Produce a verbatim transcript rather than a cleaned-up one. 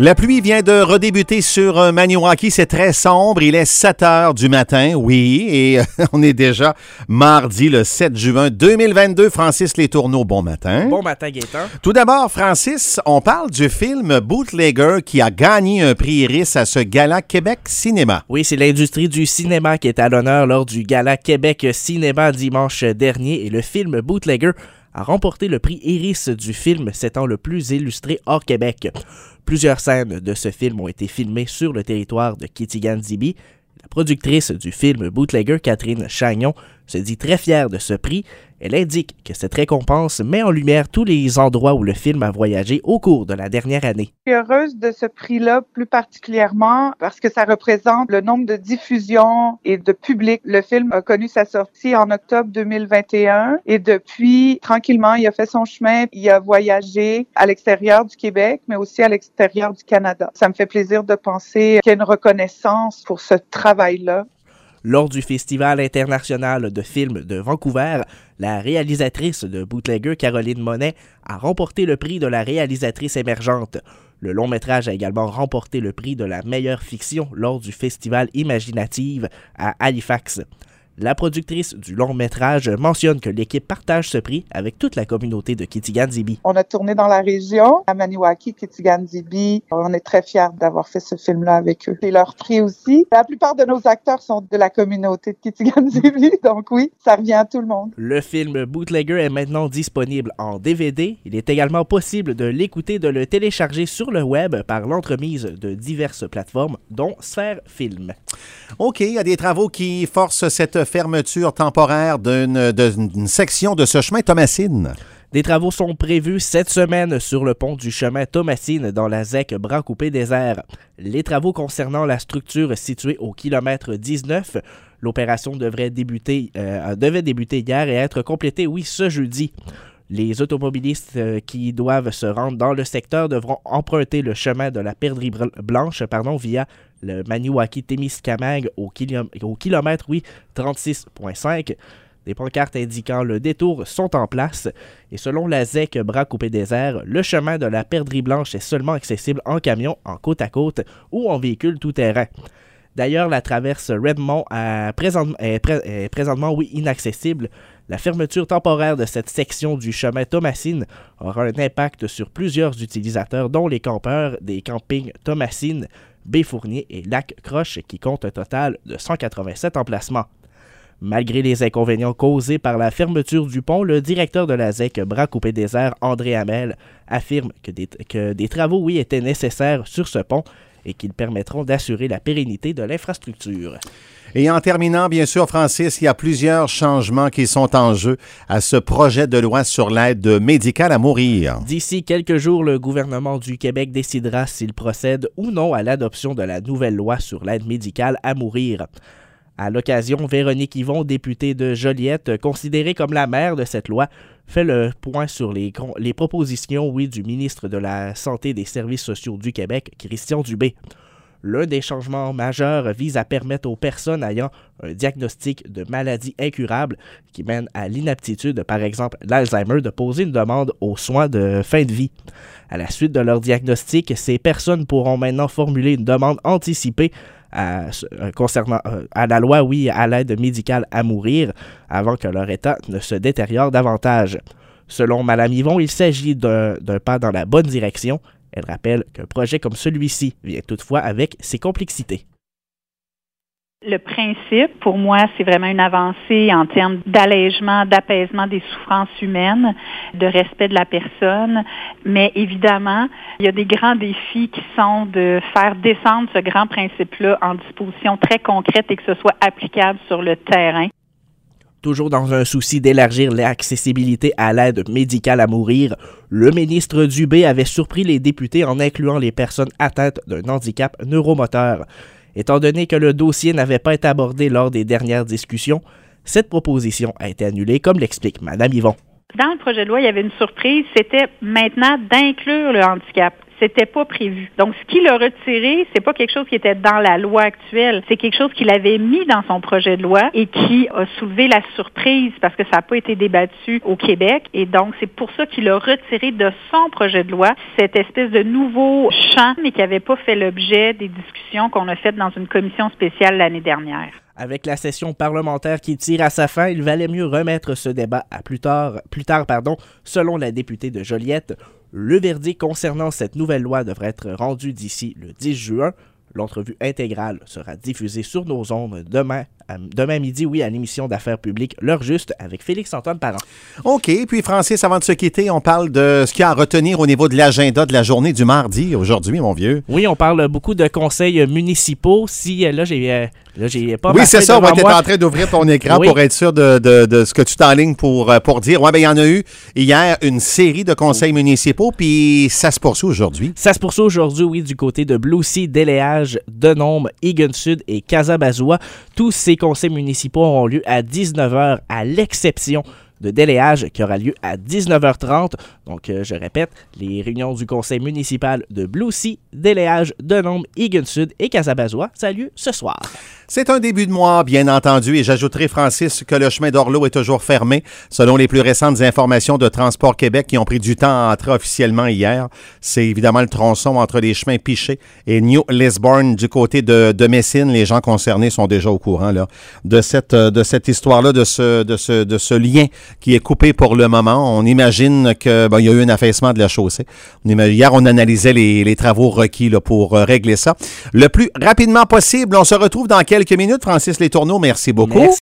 La pluie vient de redébuter sur euh, Maniwaki. C'est très sombre. Il est sept heures du matin, oui, et euh, on est déjà mardi, le sept juin deux mille vingt-deux. Francis Letourneau, bon matin. Bon matin, Gaëtan. Tout d'abord, Francis, on parle du film Bootlegger qui a gagné un prix Iris à ce Gala Québec Cinéma. Oui, c'est l'industrie du cinéma qui est à l'honneur lors du Gala Québec Cinéma dimanche dernier, et le film Bootlegger a remporté le prix Iris du film s'étant le plus illustré hors Québec. Plusieurs scènes de ce film ont été filmées sur le territoire de Kitigan-Zibi. La productrice du film Bootlegger, Catherine Chagnon, se dit très fière de ce prix. Elle indique que cette récompense met en lumière tous les endroits où le film a voyagé au cours de la dernière année. Je suis heureuse de ce prix-là plus particulièrement parce que ça représente le nombre de diffusions et de public. Le film a connu sa sortie en octobre deux mille vingt et un et depuis, tranquillement, il a fait son chemin. Il a voyagé à l'extérieur du Québec, mais aussi à l'extérieur du Canada. Ça me fait plaisir de penser qu'il y a une reconnaissance pour ce travail-là. Lors du Festival international de films de Vancouver, la réalisatrice de Bootlegger, Caroline Monet, a remporté le prix de la réalisatrice émergente. Le long-métrage a également remporté le prix de la meilleure fiction lors du Festival Imaginative à Halifax. La productrice du long-métrage mentionne que l'équipe partage ce prix avec toute la communauté de Kitigan-Zibi. On a tourné dans la région, à Maniwaki, Kitigan-Zibi. On est très fiers d'avoir fait ce film-là avec eux. C'est leur prix aussi. La plupart de nos acteurs sont de la communauté de Kitigan-Zibi, donc oui, ça revient à tout le monde. Le film Bootlegger est maintenant disponible en D V D. Il est également possible de l'écouter, de le télécharger sur le web par l'entremise de diverses plateformes, dont Sphère Film. OK, il y a des travaux qui forcent cette fermeture temporaire d'une, d'une section de ce chemin Thomasine. Des travaux sont prévus cette semaine sur le pont du chemin Thomasine dans la Z E C Bras-Coupé-Désert. Les travaux concernant la structure située au kilomètre dix-neuf, l'opération devrait débuter, euh, devait débuter hier et être complétée, oui, ce jeudi. Les automobilistes euh, qui doivent se rendre dans le secteur devront emprunter le chemin de la Perdrix Blanche pardon, via le Maniwaki-Témiscamingue au, kilo- au kilomètre oui, trente-six virgule cinq. Des pancartes indiquant le détour sont en place et selon la Z E C Bras-Coupé-Désert, le chemin de la Perdrix Blanche est seulement accessible en camion, en côte à côte ou en véhicule tout-terrain. D'ailleurs, la traverse Redmond est, présent, est, pré, est présentement oui, inaccessible. La fermeture temporaire de cette section du chemin Thomasine aura un impact sur plusieurs utilisateurs, dont les campeurs des campings Thomasine, Baie-Fournier et Lac-Croche, qui comptent un total de cent quatre-vingt-sept emplacements. Malgré les inconvénients causés par la fermeture du pont, le directeur de la Z E C Bras-Coupé-Désert, André Hamel, affirme que des, que des travaux, oui, étaient nécessaires sur ce pont et qu'ils permettront d'assurer la pérennité de l'infrastructure. Et en terminant, bien sûr, Francis, il y a plusieurs changements qui sont en jeu à ce projet de loi sur l'aide médicale à mourir. D'ici quelques jours, le gouvernement du Québec décidera s'il procède ou non à l'adoption de la nouvelle loi sur l'aide médicale à mourir. À l'occasion, Véronique Yvon, députée de Joliette, considérée comme la mère de cette loi, fait le point sur les, les propositions oui, du ministre de la Santé et des Services sociaux du Québec, Christian Dubé. L'un des changements majeurs vise à permettre aux personnes ayant un diagnostic de maladie incurable qui mène à l'inaptitude, par exemple l'Alzheimer, de poser une demande aux soins de fin de vie. À la suite de leur diagnostic, ces personnes pourront maintenant formuler une demande anticipée à, concernant à la loi, oui, à l'aide médicale à mourir, avant que leur état ne se détériore davantage. Selon Mme Yvon, il s'agit d'un, d'un pas dans la bonne direction. Elle rappelle qu'un projet comme celui-ci vient toutefois avec ses complexités. Le principe, pour moi, c'est vraiment une avancée en termes d'allègement, d'apaisement des souffrances humaines, de respect de la personne. Mais évidemment, il y a des grands défis qui sont de faire descendre ce grand principe-là en dispositions très concrètes et que ce soit applicable sur le terrain. Toujours dans un souci d'élargir l'accessibilité à l'aide médicale à mourir, le ministre Dubé avait surpris les députés en incluant les personnes atteintes d'un handicap neuromoteur. Étant donné que le dossier n'avait pas été abordé lors des dernières discussions, cette proposition a été annulée, comme l'explique Mme Yvon. Dans le projet de loi, il y avait une surprise, c'était maintenant d'inclure le handicap. c'était pas prévu. Donc, ce qu'il a retiré, c'est pas quelque chose qui était dans la loi actuelle. C'est quelque chose qu'il avait mis dans son projet de loi et qui a soulevé la surprise parce que ça n'a pas été débattu au Québec. Et donc, c'est pour ça qu'il a retiré de son projet de loi cette espèce de nouveau champ, mais qui n'avait pas fait l'objet des discussions qu'on a faites dans une commission spéciale l'année dernière. Avec la session parlementaire qui tire à sa fin, il valait mieux remettre ce débat à plus tard, plus tard, pardon, selon la députée de Joliette. Le verdict concernant cette nouvelle loi devrait être rendu d'ici le dix juin. L'entrevue intégrale sera diffusée sur nos ondes demain, à, demain midi, oui, à l'émission d'affaires publiques L'heure juste avec Félix-Antoine Parent. OK. Puis, Francis, avant de se quitter, on parle de ce qu'il y a à retenir au niveau de l'agenda de la journée du mardi aujourd'hui, mon vieux. Oui, on parle beaucoup de conseils municipaux. Si, là, j'ai... Euh, Là, j'ai pas oui, c'est ça. Ouais, tu es en train d'ouvrir ton écran oui. pour être sûr de, de, de ce que tu t'enlignes pour, pour dire. Oui, bien, il y en a eu hier une série de conseils municipaux, puis ça se poursuit aujourd'hui. Ça se poursuit aujourd'hui, oui, du côté de Blue Sea, Déléage, Denombre, Egan Sud et Casabazoua. Tous ces conseils municipaux auront lieu à dix-neuf heures, à l'exception de Déléage qui aura lieu à dix-neuf heures trente. Donc, euh, je répète, les réunions du conseil municipal de Blue Sea, Déléage, Denombre, Egan Sud et Casabazoua, ça a lieu ce soir. C'est un début de mois, bien entendu, et j'ajouterai, Francis, que le chemin d'Orleau est toujours fermé, selon les plus récentes informations de Transport Québec qui ont pris du temps à entrer officiellement hier. C'est évidemment le tronçon entre les chemins Piché et New Lisburn du côté de, de Messine. Les gens concernés sont déjà au courant là, de cette, de cette histoire-là, de ce, de, ce, de ce lien qui est coupé pour le moment. On imagine qu'il bon, y a eu un affaissement de la chaussée. On imagine, hier, on analysait les, les travaux requis là, pour euh, régler ça. Le plus rapidement possible, on se retrouve dans quelques minutes. Francis Letourneau, merci beaucoup. Merci.